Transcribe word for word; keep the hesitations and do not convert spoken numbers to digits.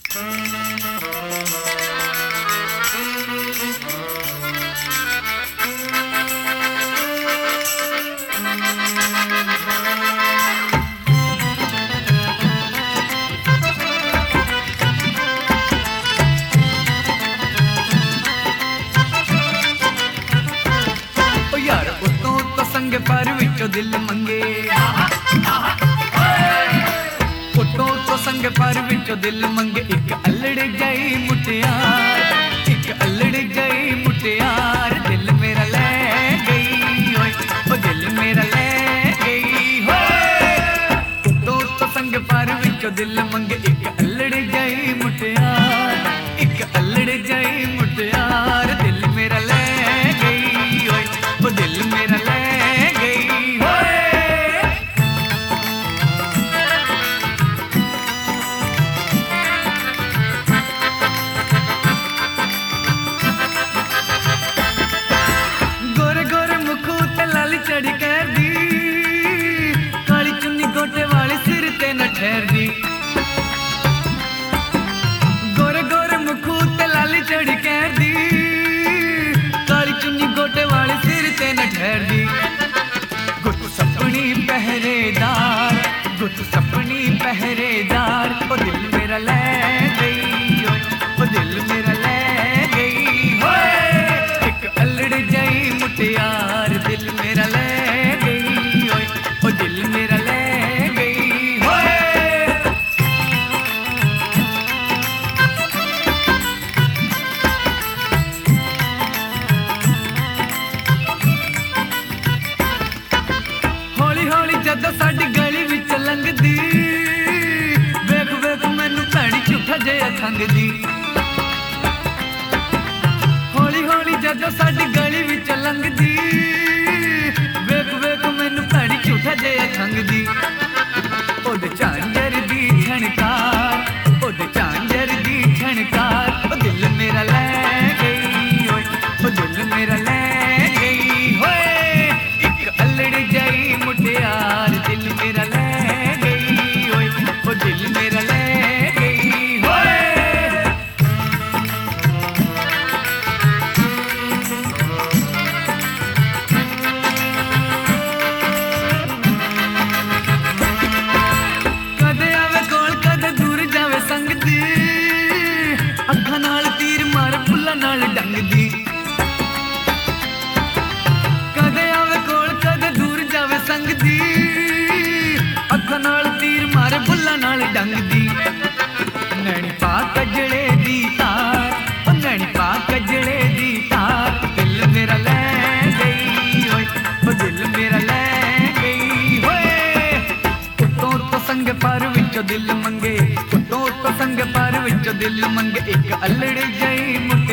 पर विचों दिल मंगे फोटो तो संग पर विचों दिल मंगे एक अल्लड़ गई मुटियार एक अल्लड़ गई मुटियार दिल मेरा ले गई होए ओ दिल मेरा ले गई होए फोटो तो संग पर विचों दिल मंगे एक अल्लड़ गई मुटियार एक अल्लड़ गई मुटियार दिल मेरा ले गई होए ओ दिल मेरा ले चढ़ी कर दी काली चुन्नी गोटे वाले सिर ते न ठहर दी गोरे गोरे मुखू ते लाली चढ़ी कर दी काली चुन्नी गोटे वाले सिर ते न ठहर दी गुट सपनी पहरेदार गुट सपनी पहरेदार ओ दिल मेरा ले गई ओ दिल मेरा ले गई होए एक अल्लड़ जाई मुटियार दिल मेरा ले गई ओए ओ दिल मेरा ले गई होए हौली हौली जदों साडी गली विच लंघदी वेख वेख मैनू भैड़ी झूठा जिहा खंघदी हौली हौली जदों साडी गली विच लंघदी वेख वेख मैनू भैड़ी झूठा जिहा खंघदी ओदे झांझर दी छणकार ओदे झांझर दी छणकार ओ दिल मेरा ले गई ओए ओ दिल मेरा ले गई होए एक अल्लड़ जाई मुटियार दिल मेरा ले गई ओए ओ दिल मेरा ले गई होए अखां नाल तीर मार फुल्लां नाल डंगदी कदे आवे कोल कदे दूर जावे संगदी अखां नाल तीर मार फुल्लां नाल डंगदी नैनी पा कजड़े दी तार ओ नैनी पा कजड़े दी तार दिल मेरा ले गई ओए ओ दिल मेरा ले गई होए उत्तों तो संग पर विचों दिल मंगे उत्तों तो संग पर विचों दिल मंगे एक अल्लड़ जाई